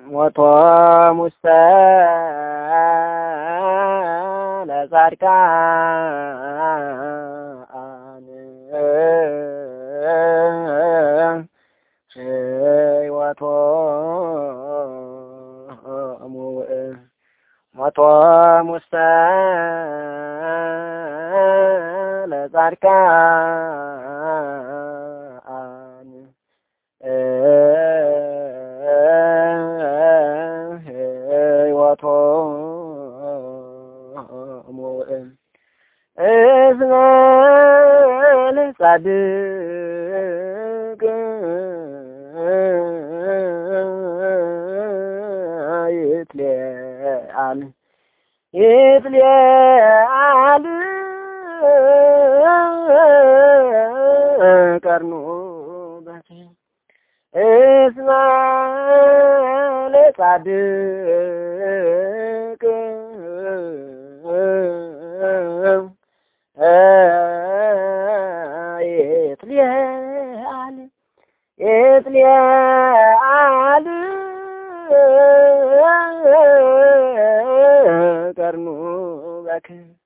ሞቶ ሙሰ ለጻድቃን ሕይወቶ ሞቶ ሙሰ ለጻድቃን ሕይወቶ እስመ ለጻድቅ ይትለአል ቀርኑ በከ እስመ ለጻድቅ ይትለአል ቀርኑ በከ